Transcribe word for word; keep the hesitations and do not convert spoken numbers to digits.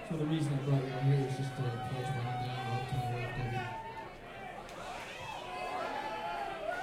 So the reason I brought you all here is just to pledge my own down, love kind of work that we